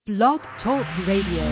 Blog Talk Radio.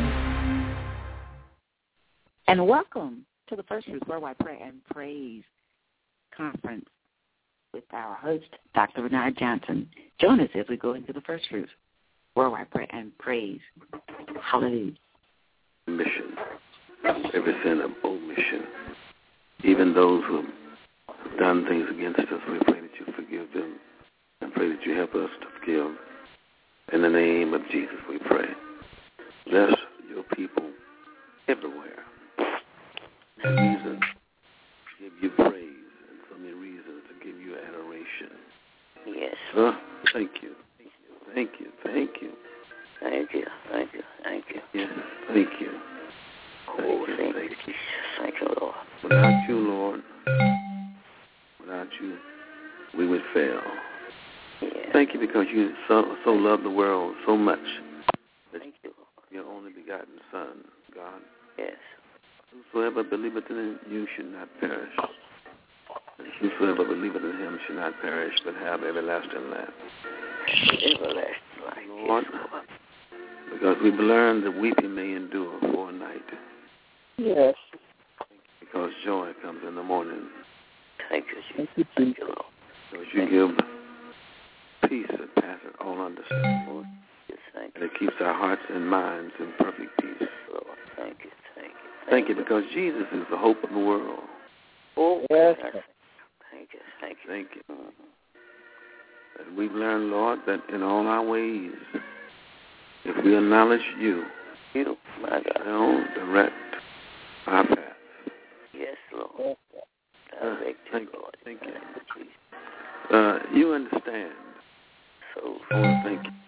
And welcome to the First Fruits Worldwide Prayer and Praise Conference with our host, Dr. Renard Johnson. Join us as we go into the First Fruits Worldwide Prayer and Praise. Hallelujah. Mission, every sin of omission. Even those who have done things against us, we pray that you forgive them and pray that you help us to forgive. In the name of Jesus, we pray. Bless your people everywhere. And reason to give you praise and so many reasons to give you adoration. Yes. Thank you. Thank you. Thank you. Thank you. Thank you. Thank you. Yes, thank you. Oh, thank you. Thank you, Lord. Without you, Lord, without you, we would fail. Yes. Thank you because you so love the world so much. Thank you, Lord. Your only begotten Son, God. Yes. Whosoever believeth in you should not perish. And whosoever believeth in him should not perish, but have everlasting life. Everlasting life. Lord, yes, Lord. because we've learned that weeping may endure for a night. Yes. Because joy comes in the morning. Thank you, Jesus. Thank you, Lord. Because you give peace that passeth all understanding. Lord. Yes, thank you. And it keeps our hearts and minds in perfect peace. Lord, thank you. Thank you. Thank you because Jesus is the hope of the world. Oh, yes. Thank you. Thank you. Thank you. Mm-hmm. And we've learned, Lord, that in all our ways, if we acknowledge you, my God, will direct our path. Yes, Lord. Thank you. Lord. Thank you. You understand. So, I want to thank you.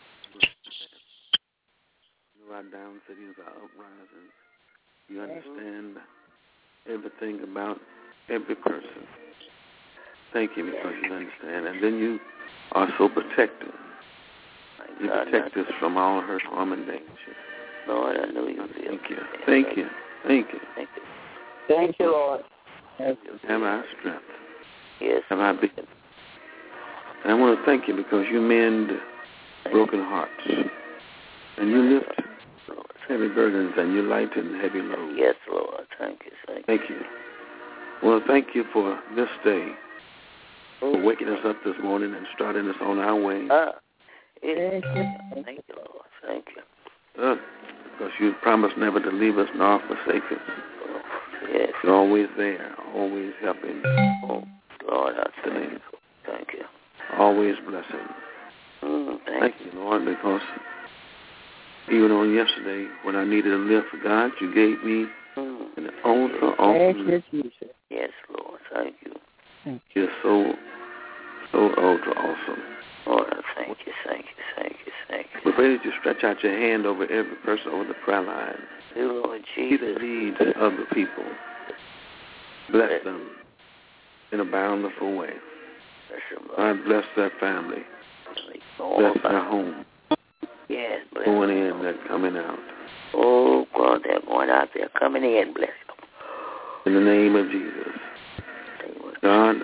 Our down cities, our uprisings. You understand everything about every person. Thank you because you understand. And then you are so protective. You protect us from all hurt, harm, and danger. Lord, I know you will. Thank you. Thank you. Thank you. Thank you. Thank you, Lord. Have our strength. Yes. Have our being. And I want to thank you because you mend broken hearts. And you lift heavy burdens and you lighten heavy loads. Yes, Lord. Thank you. Thank you. Well, thank you for this day, for waking us up this morning and starting us on our way. Thank you, Lord. Thank you. Because you promised never to leave us nor forsake us. Yes. You're always there, always helping. Oh, Lord, I thank you. Thank you. Always blessing. Thank you, Lord, because even on yesterday, when I needed a lift for God, you gave me an ultra awesome. Yes, Lord. Thank you. You're so ultra awesome. Lord, I thank you. Thank you. Thank you. Thank you. We pray that you stretch out your hand over every person over the prayer line. You, Lord See Jesus. the needs of the people. Bless them in a bountiful way. God bless their family. Bless their home. Yes, bless going in, they're coming out. Oh, God, they're going out there, coming in, bless them. In the name of Jesus. God,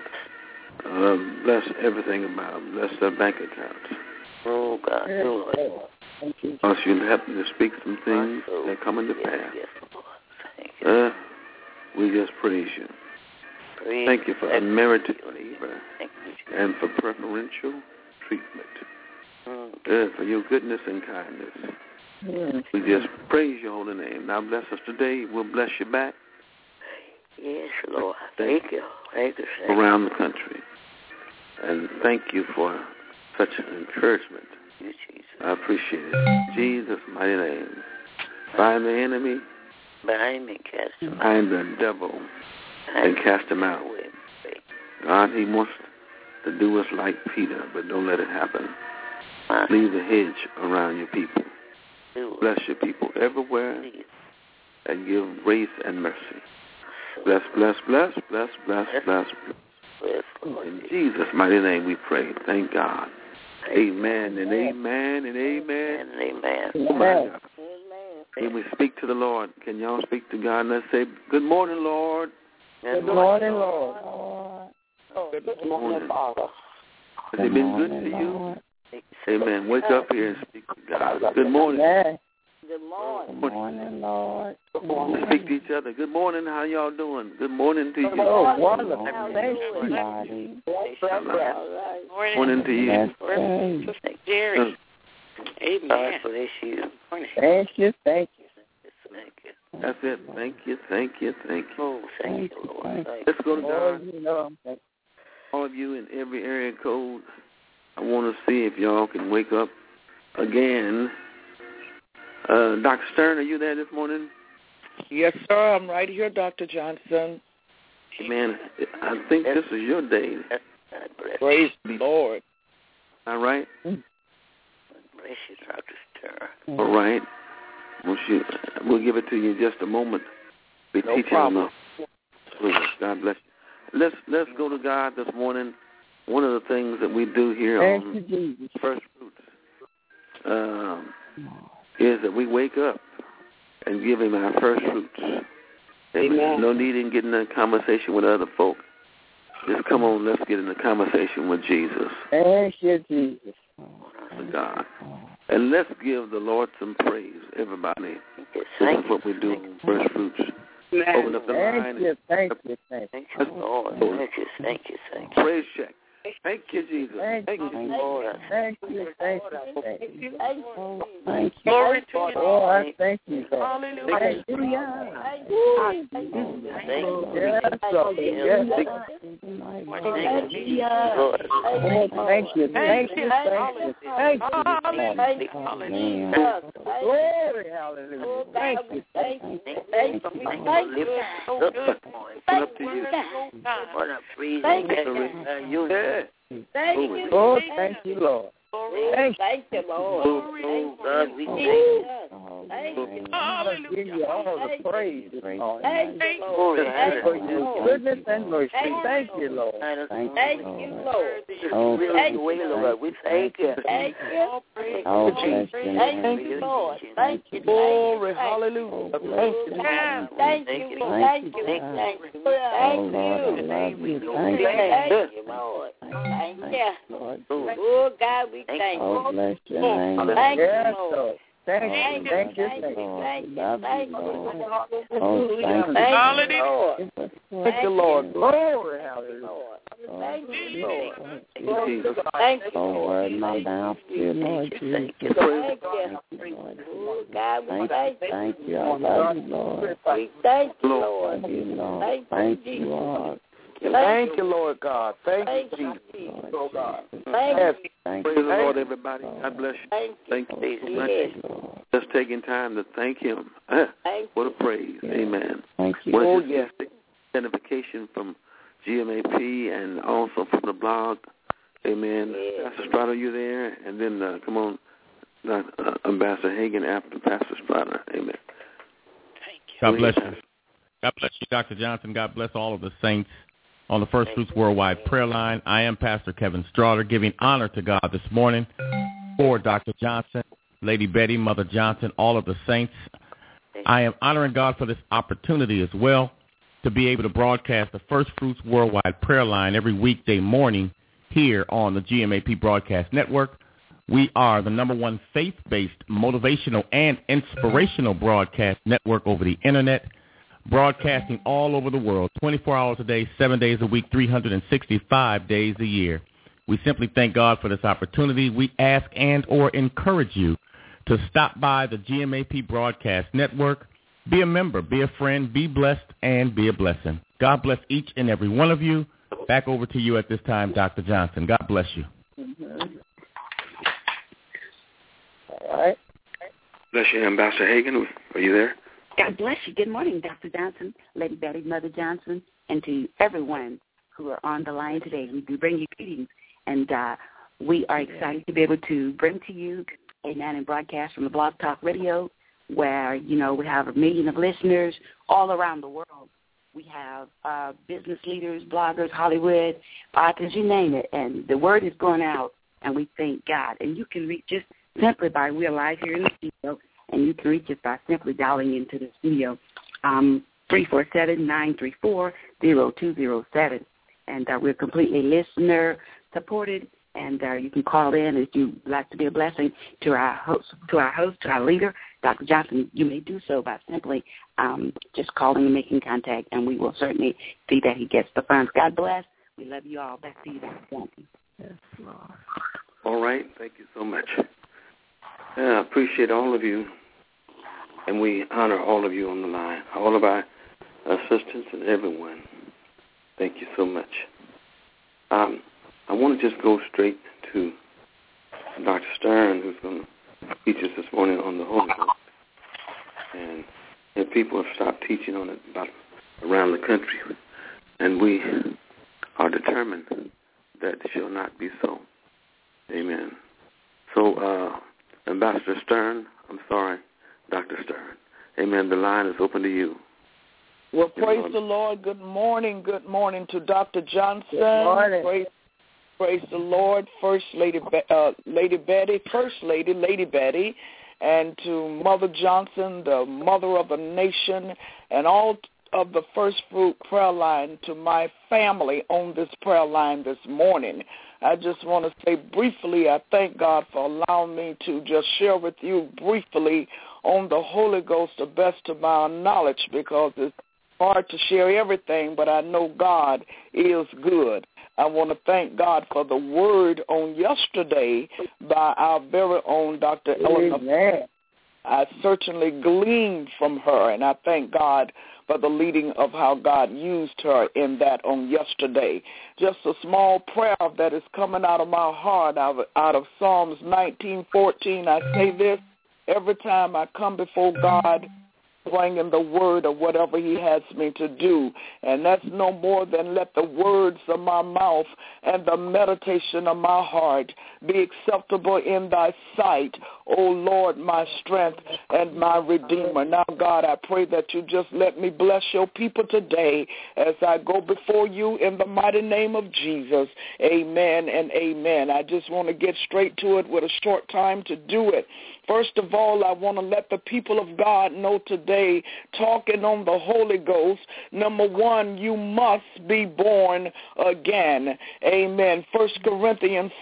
bless everything about them. Bless their bank accounts. Oh, God, Lord. Because you'll help me to speak some things that are coming to pass. Yes, Lord. Thank you. We just praise you. Thank you for unmerited favor and for preferential treatment. For your goodness and kindness. We just praise your holy name. Now bless us today. We'll bless you back. Yes, Lord. Thank you. Thank you. Around the country. And thank you for such an encouragement. You, Jesus. I appreciate it. In Jesus' mighty name. Bind the enemy. Bind and cast him out. Bind the devil and cast him out. God, he wants to do us like Peter, but don't let it happen. Leave a hedge around your people. Bless your people everywhere and give grace and mercy. Bless, bless, bless, bless, bless, bless, bless. In Jesus' mighty name we pray. Thank God. Amen and amen and amen. Amen. Oh my God. When we speak to the Lord, can y'all speak to God? Let's say, good morning, Lord. Good morning, Lord. Good morning, Father. Has he been good to you? Amen. Wake up here and speak to God. Good morning. Good morning. Good morning, Lord. Good morning. Speak to each other. Good morning. How y'all doing? Good morning to you. Oh, wonderful. Thank you, Lottie. All Morning to you. right. Jerry. Amen. God bless you. Thank you. Thank you. That's it. Thank you. Thank you. Thank you. Oh, thank you, Lord. Let's go to God. You know, All of you in every area code, I want to see if y'all can wake up again. Dr. Stern, are you there this morning? Yes, sir. I'm right here, Dr. Johnson. Amen. I think this is your day. Praise the Lord. All right? Bless you, Dr. Stern. All right. We'll give it to you in just a moment. Be No teaching problem. God bless you. Let's go to God this morning. One of the things that we do here on First Fruits is that we wake up and give Him our first fruits. Amen. No need in getting in a conversation with other folk. Just come on, let's get in a conversation with Jesus. Thank you, Jesus. To God. And let's give the Lord some praise, everybody. This is what we do on First Fruits. Open up the line. Thank you. Thank you, Lord. Thank you. Praise check. Thank you, Jesus. Thank you, Lord. Thank you. Thank you. Glory to you. Oh, I thank you, God. Hallelujah. Yes, Lord. Yes. Thank you. Glory, hallelujah. Thank you. Up to you. Oh, thank you, Lord. Thank you, Lord. Oh, God, we thank you. I'll give you all the praise. Thank you, Lord. For your goodness and mercy. Thank you, Lord. Thank you, Lord. Lord. We thank you. Thank you. Thank you, Lord. Thank you. Glory, hallelujah. Thank you. Thank you. Thank you. Thank you. Thank you, Lord. Thank you. Oh, God, we thank you. Bless your name. Thank you, Lord. Thank you. Thank you. Thank you, Lord. Glory, hallelujah. Thank you, Lord. Thank you, Lord. Word my mouth, dear Lord Jesus. Thank you. Oh, God, we thank you. I love you, Lord. We thank you, Lord. Thank you, Lord. Thank you, Lord. Thank you, Lord God. Thank you, Jesus. Oh, God. Praise the Lord, everybody. God bless you. Thank you so much. Just taking time to thank Him. What a praise. Amen. Thank you. Oh, yes. Identification from GMAP and also from the blog. Amen. Pastor Strata, you there? And then, come on, Ambassador Hagan after Pastor Strata. Amen. Thank you. God bless you. God bless you, Dr. Johnson. God bless all of the saints on the First Fruits Worldwide Prayer Line. I am Pastor Kevin Straughter, giving honor to God this morning for Dr. Johnson, Lady Betty, Mother Johnson, all of the saints. I am honoring God for this opportunity as well to be able to broadcast the First Fruits Worldwide Prayer Line every weekday morning here on the GMAP Broadcast Network. We are the #1 faith-based, motivational, and inspirational broadcast network over the Internet, broadcasting all over the world, 24 hours a day, 7 days a week, 365 days a year. We simply thank God for this opportunity. We ask and or encourage you to stop by the GMAP Broadcast Network. Be a member, be a friend, be blessed, and be a blessing. God bless each and every one of you. Back over to you at this time, Dr. Johnson. God bless you. All right. Bless you, Ambassador Hagan. Are you there? God bless you. Good morning, Dr. Johnson, Lady Betty, Mother Johnson, and to everyone who are on the line today. We do bring you greetings, and we are excited to be able to bring to you, amen, and broadcast from the Blog Talk Radio, where, you know, we have 1 million of listeners all around the world. We have business leaders, bloggers, Hollywood, authors, you name it, and the word is going out, and we thank God. And you can reach just simply by, we're live here in the studio, and you can reach us by simply dialing into the studio, 347-934-0207. And we're completely listener-supported, and you can call in if you'd like to be a blessing to our host, to our leader, Dr. Johnson, you may do so by simply just calling and making contact, and we will certainly see that he gets the funds. God bless. We love you all. Back to you, Dr. Johnson. Yes, Lord. All right. Thank you so much. I appreciate all of you, and we honor all of you on the line, all of our assistants and everyone. Thank you so much. I want to just go straight to Dr. Stern, who's going to teach us this morning on the Holy Ghost. And people have stopped teaching on it about around the country, and we are determined that it shall not be so. Amen. So, Ambassador Stern, I'm sorry, Dr. Stern. Amen. The line is open to you. Well, praise the Lord. Good morning. Good morning to Dr. Johnson. Good morning. Praise the Lord, First Lady Betty, First Lady, Lady Betty, and to Mother Johnson, the mother of the nation, and all of the First Fruit prayer line, to my family on this prayer line this morning. I just want to say briefly, I thank God for allowing me to just share with you briefly on the Holy Ghost the best of my knowledge, because it's hard to share everything, but I know God is good. I want to thank God for the word on yesterday by our very own Dr. Eleanor. I certainly gleaned from her, and I thank God for the leading of how God used her in that on yesterday. Just a small prayer that is coming out of my heart out of Psalms 19:14. I say this every time I come before God, bringing the word of whatever he has me to do. And that's no more than let the words of my mouth and the meditation of my heart be acceptable in thy sight, O Lord, my strength and my redeemer. Now, God, I pray that you just let me bless your people today as I go before you in the mighty name of Jesus. Amen and amen. I just want to get straight to it with a short time to do it. First of all, I want to let the people of God know today, talking on the Holy Ghost, number one, you must be born again. Amen. 1 Corinthians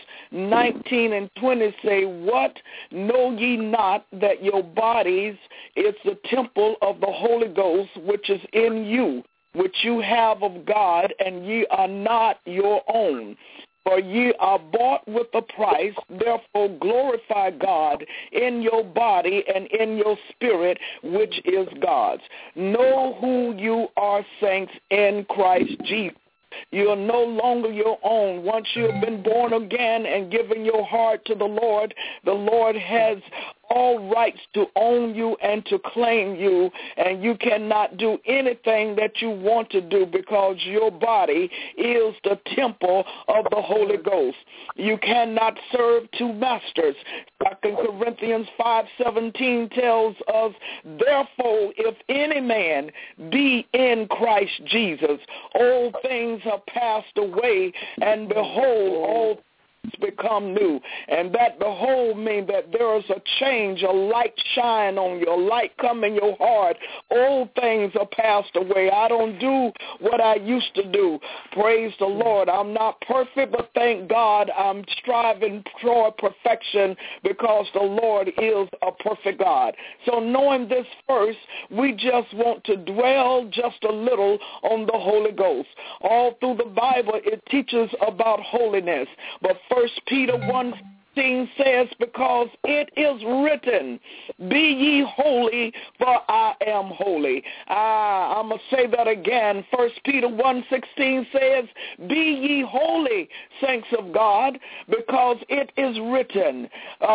6:19 and 20 say, what? Know ye not that your bodies is the temple of the Holy Ghost, which is in you, which you have of God, and ye are not your own? For ye are bought with a price, therefore glorify God in your body and in your spirit, which is God's. Know who you are, saints, in Christ Jesus. You are no longer your own. Once you have been born again and given your heart to the Lord has all rights to own you and to claim you, and you cannot do anything that you want to do because your body is the temple of the Holy Ghost. You cannot serve two masters. 2 Corinthians 5:17 tells us, therefore, if any man be in Christ Jesus, all things are passed away, and behold, all things become new. And that behold means that there is a change, a light shine on your light come in your heart. Old things are passed away. I don't do what I used to do. Praise the Lord. I'm not perfect, but thank God I'm striving toward perfection because the Lord is a perfect God. So knowing this first, we just want to dwell just a little on the Holy Ghost. All through the Bible, it teaches about holiness. But 1 Peter 1:16 says, because it is written, be ye holy, for I am holy. I'm going to say that again. 1 Peter 1:16 says, be ye holy, saints of God, because it is written,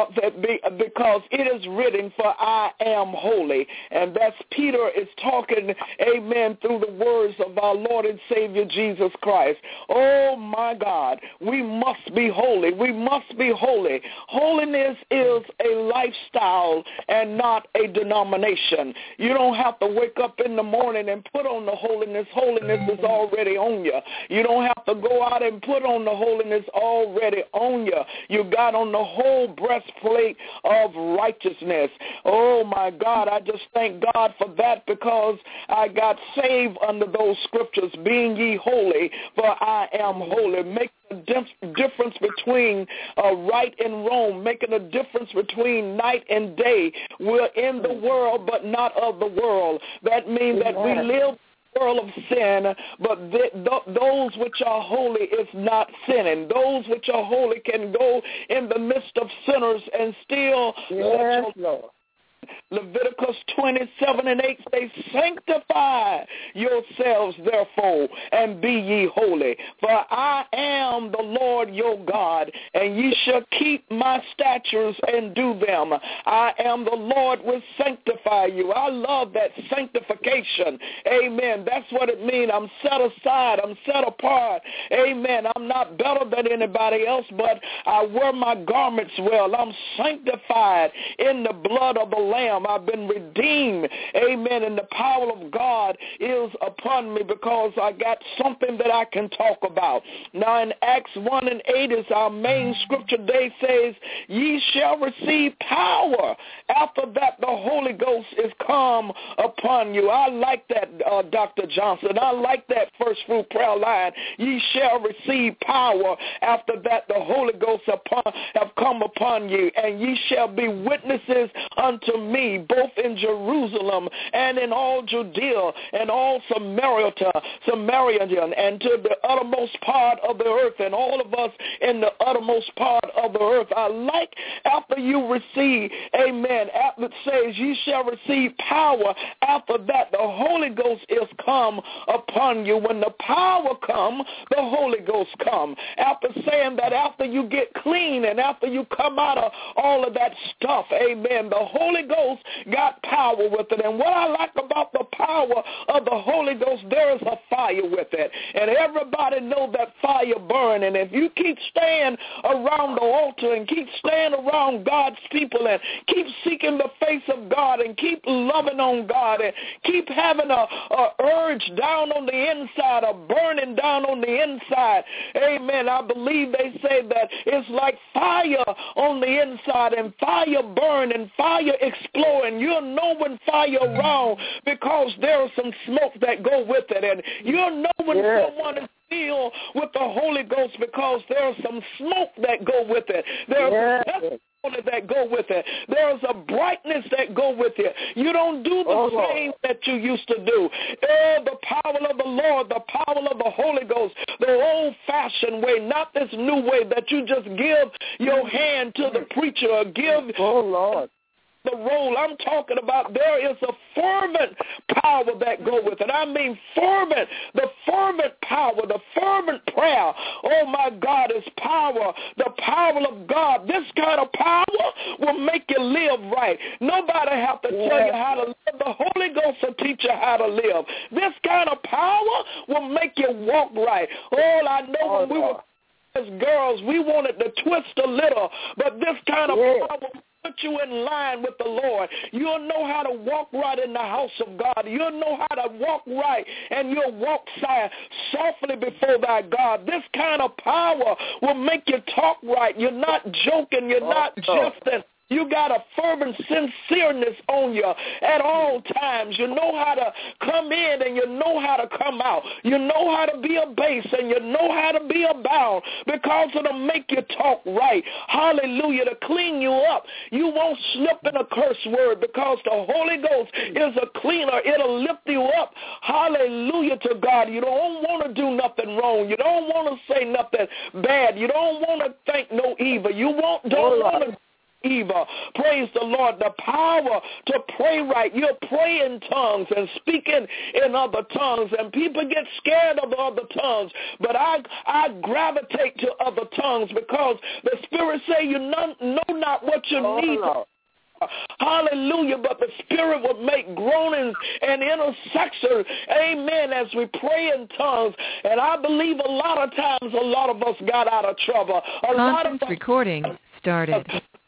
because it is written, for I am holy. And that's Peter is talking, amen, through the words of our Lord and Savior Jesus Christ. Oh, my God, we must be holy. We must be holy. Holiness is a lifestyle and not a denomination. You don't have to wake up in the morning and put on the holiness. Holiness is already on you. You don't have to go out and put on the holiness already on you. You got on the whole breastplate of righteousness. Oh, my God, I just thank God for that because I got saved under those scriptures, being ye holy, for I am holy. Make difference between right and wrong, making a difference between night and day. We're in the world, but not of the world. That means that we live world of sin, but those which are holy is not sinning. Those which are holy can go in the midst of sinners and still Lord. Leviticus 27:8 says, sanctify yourselves therefore and be ye holy, for I am the Lord your God, and ye shall keep my statutes and do them. I am the Lord will sanctify you. I love that sanctification. Amen. That's what it means. I'm set aside. I'm set apart. Amen. I'm not better than anybody else, but I wear my garments well. I'm sanctified in the blood of the Lamb. I've been redeemed. Amen. And the power of God is upon me because I got something that I can talk about. Now in Acts 1:8 is our main scripture. They says, ye shall receive power. After that, the Holy Ghost is come upon you. I like that, Dr. Johnson. I like that first fruit prayer line. Ye shall receive power. After that, the Holy Ghost have come upon you, and ye shall be witnesses unto me, both in Jerusalem and in all Judea and all Samaria and to the uttermost part of the earth, and all of us in the uttermost part of the earth. I like after you receive, amen, after it says ye shall receive power, after that the Holy Ghost is come upon you. When the power come, the Holy Ghost come. After saying that, after you get clean and after you come out of all of that stuff, amen, the Holy Ghost got power with it. And what I like about the power of the Holy Ghost, there is a fire with it. And everybody know that fire burn. And if you keep staying around the altar and keep staying around God's people and keep seeking the face of God and keep loving on God and keep having a urge down on the inside, a burning down on the inside, amen, I believe they say that it's like fire on the inside, and fire burn and fire explode, and you'll know when fire around because there is some smoke that go with it, and you'll know when someone is filled with the Holy Ghost because there's some smoke that go with it. There's testimony that go with it. There's a brightness that go with it. You don't do the same that you used to do. The power of the Lord, the power of the Holy Ghost, the old-fashioned way, not this new way that you just give your hand to the preacher or give the role. I'm talking about there is a fervent power that go with it. I mean fervent, the fervent power, the fervent prayer. Oh my God, is power, the power of God. This kind of power will make you live right. Nobody have to tell you how to live. The Holy Ghost will teach you how to live. This kind of power will make you walk right. Oh, I know when we were as girls, we wanted to twist a little, but this kind of power put you in line with the Lord. You'll know how to walk right in the house of God. You'll know how to walk right, and you'll walk softly before thy God. This kind of power will make you talk right. You're not joking. You're not jesting. You got a fervent sincereness on you at all times. You know how to come in and you know how to come out. You know how to be a base and you know how to be a bound because it'll make you talk right. Hallelujah. To clean you up. You won't slip in a curse word because the Holy Ghost is a cleaner. It'll lift you up. Hallelujah to God. You don't want to do nothing wrong. You don't want to say nothing bad. You don't want to think no evil. You don't want to evil. Praise the Lord. The power to pray right. You'll pray in tongues and speaking in other tongues, and people get scared of the other tongues. But I gravitate to other tongues because the Spirit say you know not what you need. Hallelujah. But the Spirit will make groanings and intercession. Amen. As we pray in tongues. And I believe a lot of times a lot of us got out of trouble. Conference recording started.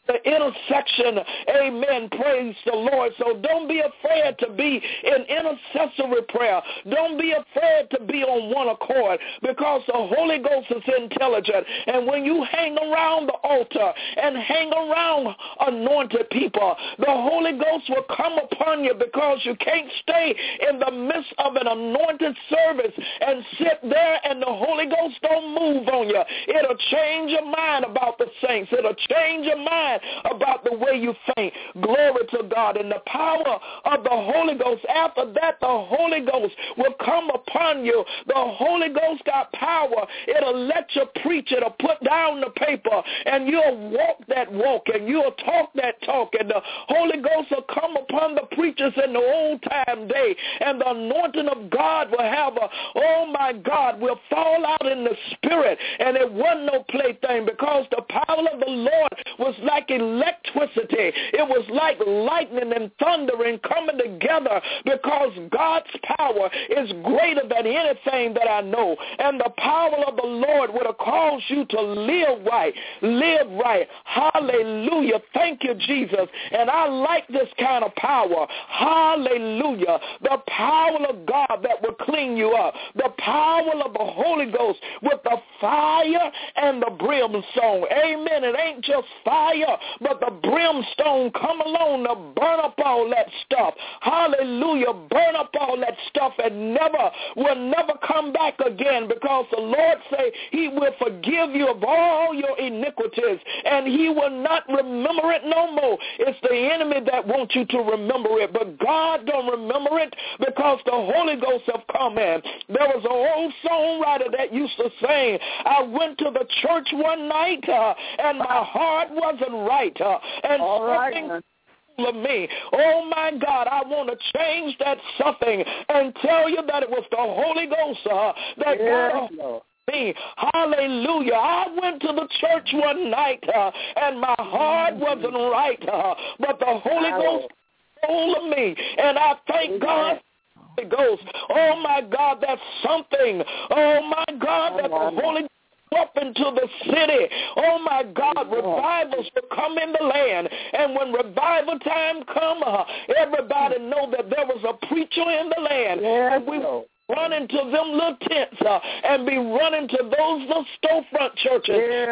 the intersection. Amen. Praise the Lord. So don't be afraid to be in intercessory prayer. Don't be afraid to be on one accord, because the Holy Ghost is intelligent. And when you hang around the altar and hang around anointed people, the Holy Ghost will come upon you, because you can't stay in the midst of an anointed service and sit there and the Holy Ghost don't move on you. It'll change your mind about the saints. It'll change your mind about the way you think. Glory to God. And the power of the Holy Ghost, after that, the Holy Ghost will come upon you. The Holy Ghost got power. It'll let you preach. It'll put down the paper, and you'll walk that walk, and you'll talk that talk, and the Holy Ghost will come upon the preachers in the old time day, and the anointing of God will have oh my God, will fall out in the spirit, and it wasn't no plaything, because the power of the Lord was like electricity. It was like lightning and thundering coming together, because God's power is greater than anything that I know. And the power of the Lord would have caused you to live right. Live right. Hallelujah. Thank you, Jesus. And I like this kind of power. Hallelujah. The power of God that will clean you up. The power of the Holy Ghost with the fire and the brimstone. Amen. It ain't just fire, but the brimstone come along to burn up all that stuff. Hallelujah. Burn up all that stuff and will never come back again, because the Lord say he will forgive you of all your iniquities, and he will not remember it no more. It's the enemy that wants you to remember it, but God don't remember it, because the Holy Ghost have come in. There was an old songwriter that used to sing, I went to the church one night and my heart wasn't right, and something of me. Oh my God, I want to change that something and tell you that it was the Holy Ghost that got me. Hallelujah. I went to the church one night and my heart wasn't right, but the Holy Ghost hold of me, and I thank God. Holy Ghost. Oh my God, that's something. Oh my God, that the Holy Ghost up into the city. Oh my God, revivals will come in the land, and when revival time come, everybody know that there was a preacher in the land, and we run into them little tents and be running to those little storefront churches.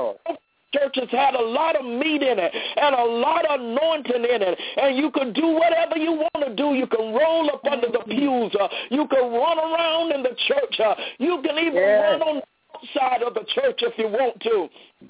Churches had a lot of meat in it and a lot of anointing in it, and you can do whatever you want to do. You can roll up under the pews. You can run around in the church. You can even run on the outside of the church if you want to.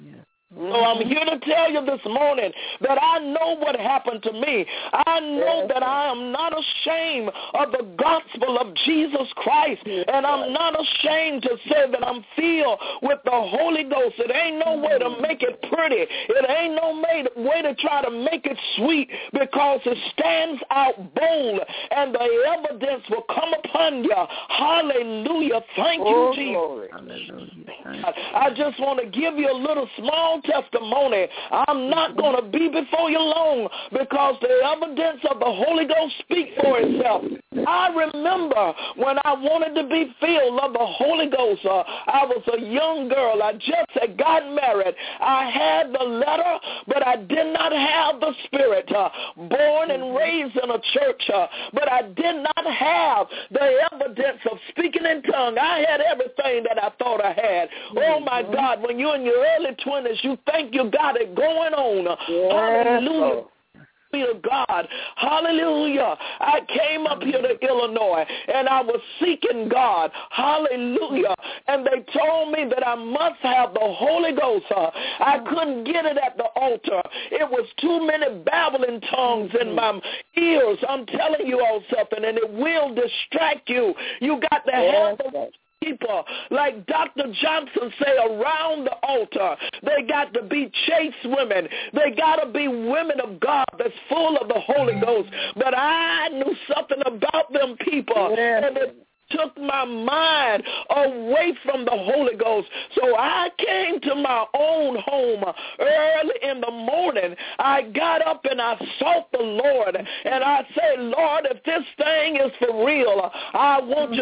So I'm here to tell you this morning that I know what happened to me. I know that I am not ashamed of the gospel of Jesus Christ, and I'm not ashamed to say that I'm filled with the Holy Ghost. It ain't no way to make it pretty. It ain't no way to try to make it sweet, because it stands out bold, and the evidence will come upon you. Hallelujah. Thank you, Jesus. I just want to give you a little small testimony. I'm not going to be before you long, because the evidence of the Holy Ghost speaks for itself. I remember when I wanted to be filled of the Holy Ghost. I was a young girl. I just had gotten married. I had the letter, but I did not have the spirit. Born and raised in a church, but I did not have the evidence of speaking in tongues. I had everything that I thought I had. Oh my God, when you're in your early 20s, you think you got it going on. Hallelujah. Be to God. Hallelujah. I came up here to Illinois, and I was seeking God. Hallelujah. And they told me that I must have the Holy Ghost. I couldn't get it at the altar. It was too many babbling tongues in my ears. I'm telling you all something, and it will distract you. You got to have the people, like Dr. Johnson say, around the altar. They got to be chaste women. They got to be women of God that's full of the Holy Ghost. But I knew something about them people, and it took my mind away from the Holy Ghost. So I came to my own home early in the morning. I got up and I sought the Lord, and I said, Lord, if this thing is for real, I want you to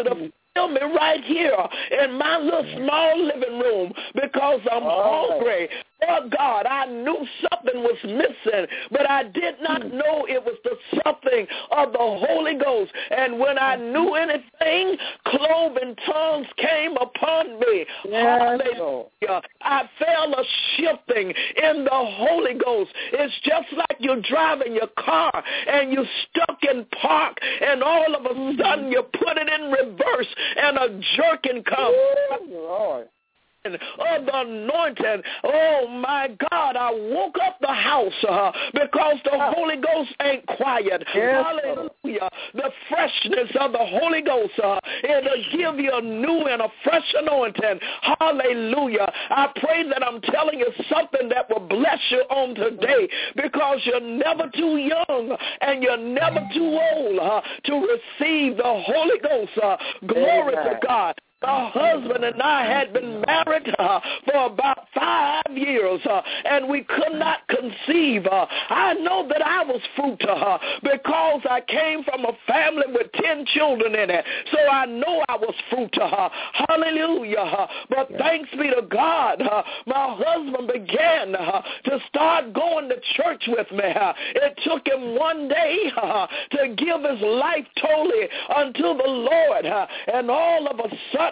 feel me right here in my little small living room because I'm hungry. Oh, God, I knew something was missing, but I did not know it was the something of the Holy Ghost. And when I knew anything, cloven tongues came upon me. Hallelujah. I felt a shifting in the Holy Ghost. It's just like you're driving your car and you're stuck in park, and all of a sudden you put it in reverse and a jerking comes. Lord. Of the anointing. Oh my God, I woke up the house because the Holy Ghost ain't quiet. Yes. Hallelujah. The freshness of the Holy Ghost, it'll give you a new and a fresh anointing. Hallelujah. I pray that I'm telling you something that will bless you on today, because you're never too young and you're never too old to receive the Holy Ghost. Glory to God. My husband and I had been married for about 5 years, and we could not conceive. I know that I was fruitful because I came from a family with 10 children in it, so I know I was fruitful. Hallelujah. But thanks be to God, my husband began to start going to church with me. It took him one day to give his life totally unto the Lord, and all of a sudden,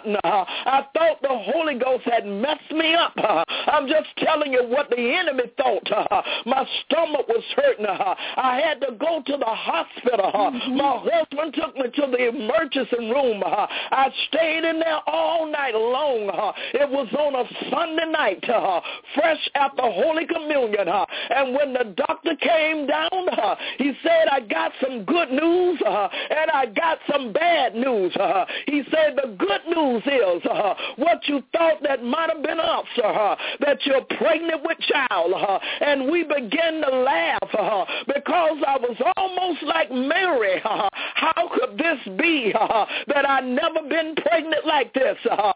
I thought the Holy Ghost had messed me up. I'm just telling you what the enemy thought. My stomach was hurting. I had to go to the hospital. My husband took me to the emergency room. I stayed in there all night long. It was on a Sunday night, fresh after Holy Communion. And when the doctor came down, he said, I got some good news and I got some bad news. He said the good news is what you thought that might have been answer, that you're pregnant with child. And we began to laugh because I was almost like Mary. How could this be that I never been pregnant like this?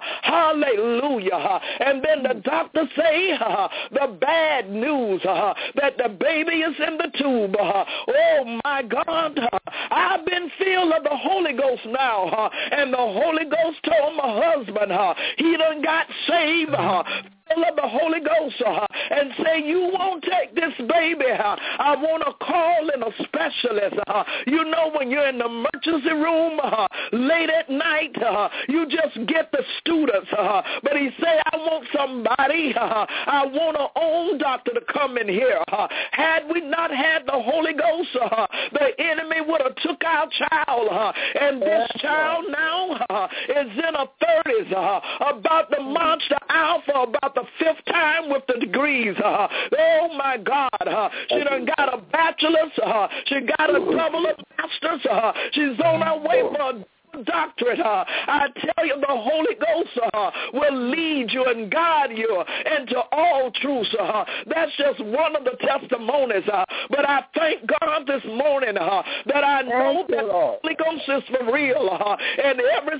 Hallelujah. And then the doctor say the bad news, that the baby is in the tube. Oh my God, I've been filled of the Holy Ghost now, and the Holy Ghost told my husband, he done got saved, full of the Holy Ghost, and say, you won't take this baby. I want to call in a specialist. You know, when you're in the emergency room late at night, you just get the students. But he said, I want somebody, I want an old doctor to come in here. Had we not had the Holy Ghost, the enemy would have took our child. And this child now is in her 30s, about to launch the alpha, about the 5th time with the degrees. Oh my God. She done got a bachelor's. She got a double of master's. She's on her way for a doctorate. I tell you, the Holy Ghost will lead you and guide you into all truth. That's just one of the testimonies. But I thank God this morning that I know that the Holy Ghost is for real. And ever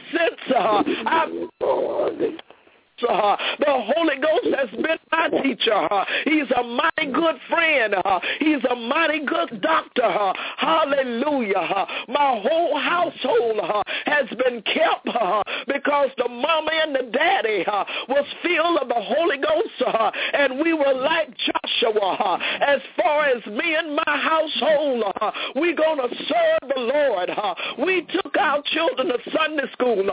since the Holy Ghost has been my teacher. He's a mighty good friend. He's a mighty good doctor. Hallelujah. My whole household has been kept because the mama and the daddy was filled of the Holy Ghost, and we were like Joshua. As far as me and my household, we're going to serve the Lord. We took our children to Sunday school.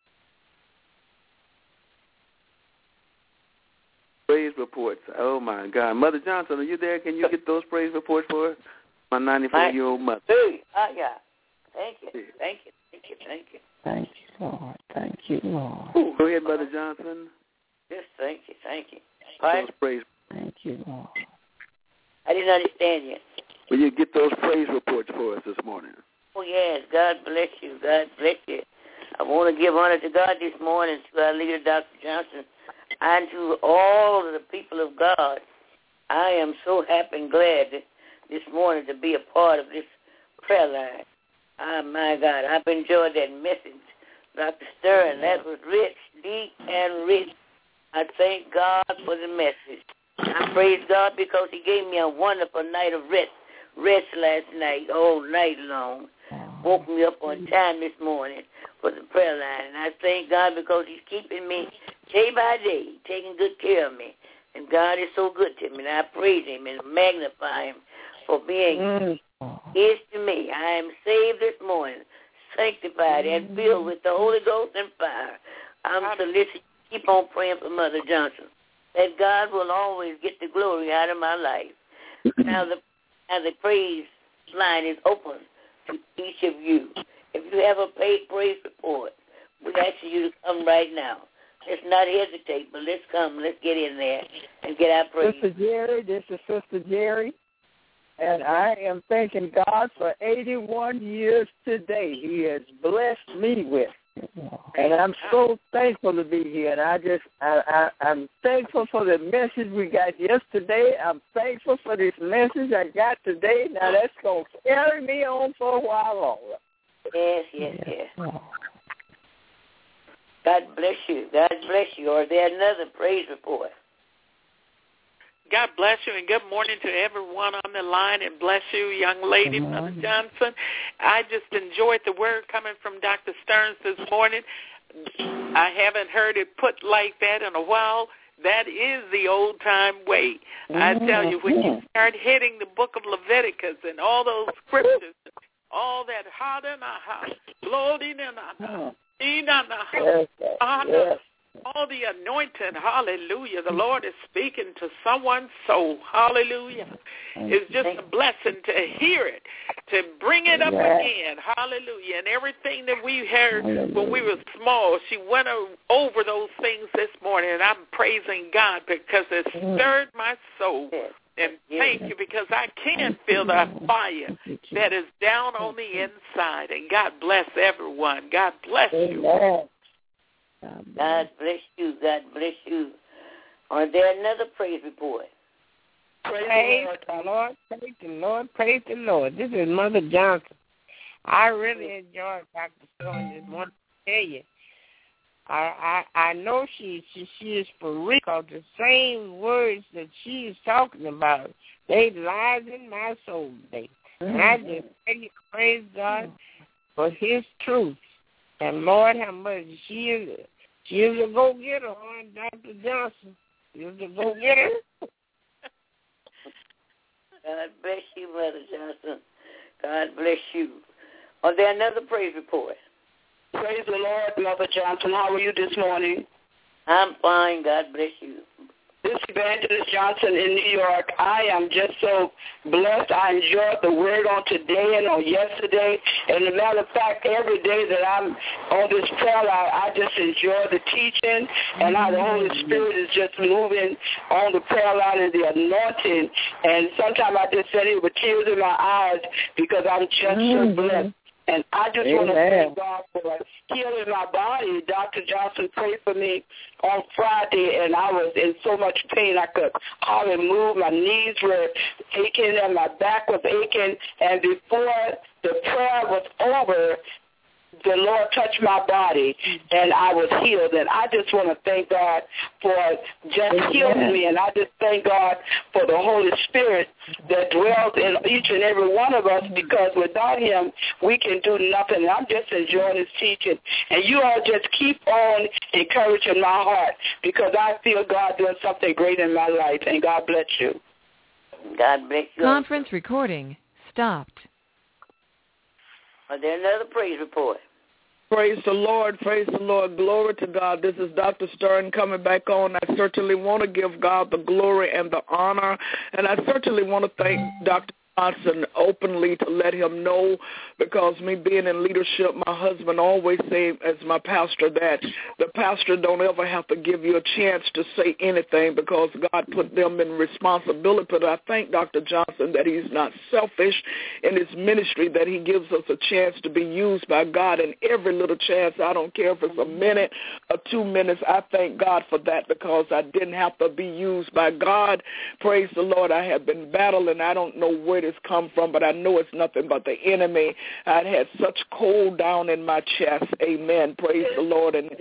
Praise reports. Oh, my God. Mother Johnson, are you there? Can you get those praise reports for us? My 94-year-old mother. Yeah. Thank you. Thank you. Thank you. Thank you. Thank you, Lord. Thank you, Lord. Ooh, go ahead, Mother Johnson. Yes, thank you. Thank you. Those praise. Thank you, Lord. I didn't understand you. Will you get those praise reports for us this morning? Oh, yes. God bless you. God bless you. I want to give honor to God this morning, to our leader, Dr. Johnson, and to all of the people of God. I am so happy and glad this morning to be a part of this prayer line. Oh, my God, I've enjoyed that message, Dr. Stern. That was rich, deep, and rich. I thank God for the message. I praise God because he gave me a wonderful night of rest rest last night, all night long. Woke me up on time this morning for the prayer line. And I thank God because he's keeping me day by day, taking good care of me. And God is so good to me. And I praise him and magnify him for being his to me. I am saved this morning, sanctified and filled with the Holy Ghost and fire. I'm soliciting. Keep on praying for Mother Johnson, that God will always get the glory out of my life. Now the praise line is open to each of you. If you have a praise report, we ask you to come right now. Let's not hesitate, but let's come. Let's get in there and get our praise. Sister Jerry, this is Sister Jerry, and I am thanking God for 81 years today. He has blessed me with. And I'm so thankful to be here. And I'm thankful for the message we got yesterday. I'm thankful for this message I got today. Now that's going to carry me on for a while longer. Yes. God bless you. God bless you. Or there's another praise report. God bless you, and good morning to everyone on the line, and bless you, young lady, Mother Johnson. I just enjoyed the word coming from Dr. Stearns this morning. I haven't heard it put like that in a while. That is the old-time way. I tell you, when you start hitting the book of Leviticus and all those scriptures, all that all the anointing, hallelujah. The Lord is speaking to someone's soul, hallelujah. It's just a blessing to hear it, to bring it up again, hallelujah. And everything that we heard when we were small, she went over those things this morning, and I'm praising God because it stirred my soul. And thank you, because I can feel the fire that is down on the inside. And God bless everyone. God bless you. God bless you. God bless you. Are there another praise report? Praise the Lord. Praise the Lord. Praise the Lord. This is Mother Johnson. I really enjoyed Dr. Stone this morning. To tell you, I know she is for real. The same words that she is talking about, they lies in my soul today. And I just thank you, praise God for his truth. And Lord have mercy, she is a go-getter, Dr. Johnson. She is a go-getter. God bless you, Mother Johnson. God bless you. Are there another praise report? Praise the Lord, Mother Johnson. How are you this morning? I'm fine. God bless you. This is Evangelist Johnson in New York. I am just so blessed. I enjoyed the word on today and on yesterday. And as a matter of fact, every day that I'm on this prayer line, I just enjoy the teaching and how the Holy Spirit is just moving on the prayer line and the anointing. And sometimes I just sit here with tears in my eyes because I'm just so blessed. And I just want to thank God for healing my body. Dr. Johnson prayed for me on Friday, and I was in so much pain I could hardly move. My knees were aching, and my back was aching. And before the prayer was over, the Lord touched my body, and I was healed. And I just want to thank God for just healing me. And I just thank God for the Holy Spirit that dwells in each and every one of us, because without him, we can do nothing. And I'm just enjoying his teaching. And you all just keep on encouraging my heart, because I feel God doing something great in my life. And God bless you. God bless you. Conference recording stopped. Are there another praise report? Praise the Lord. Praise the Lord. Glory to God. This is Dr. Stern coming back on. I certainly want to give God the glory and the honor. And I certainly want to thank Dr. Johnson openly to let him know, because me being in leadership, my husband always say as my pastor that the pastor don't ever have to give you a chance to say anything, because God put them in responsibility. But I thank Dr. Johnson that he's not selfish in his ministry, that he gives us a chance to be used by God, and every little chance, I don't care if it's a minute or 2 minutes, I thank God for that, because I didn't have to be used by God. Praise the Lord. I have been battling. I don't know where this come from, but I know it's nothing but the enemy. I'd had such cold down in my chest. Amen. Praise the Lord. And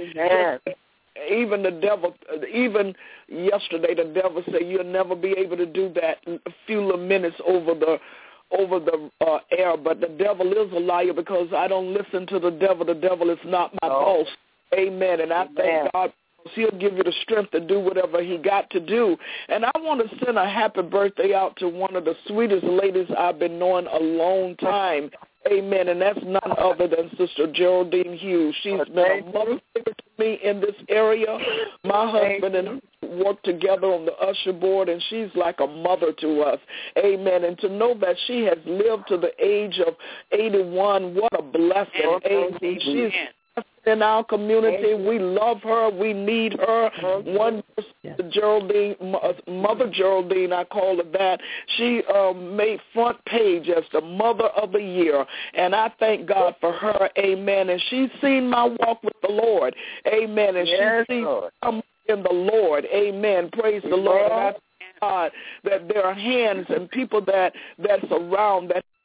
even the devil, even yesterday, the devil said, you'll never be able to do that a few little minutes over the over the air, but the devil is a liar because I don't listen to the devil. The devil is not my boss. Amen. And I thank God he'll give you the strength to do whatever he got to do. And I want to send a happy birthday out to one of the sweetest ladies I've been knowing a long time. Amen. And that's none other than Sister Geraldine Hughes. She's been a mother figure to me in this area. My husband and her work together on the usher board, and she's like a mother to us. Amen. And to know that she has lived to the age of 81, what a blessing. Amen. She's in our community. We love her. We need her. One Geraldine, Mother Geraldine, I call her that. She made front page as the Mother of the Year, and I thank God for her. Amen. And she's seen my walk with the Lord. Amen. And she's seen me in the Lord. Amen. Praise the Lord. And I thank God that there are hands and people that's around that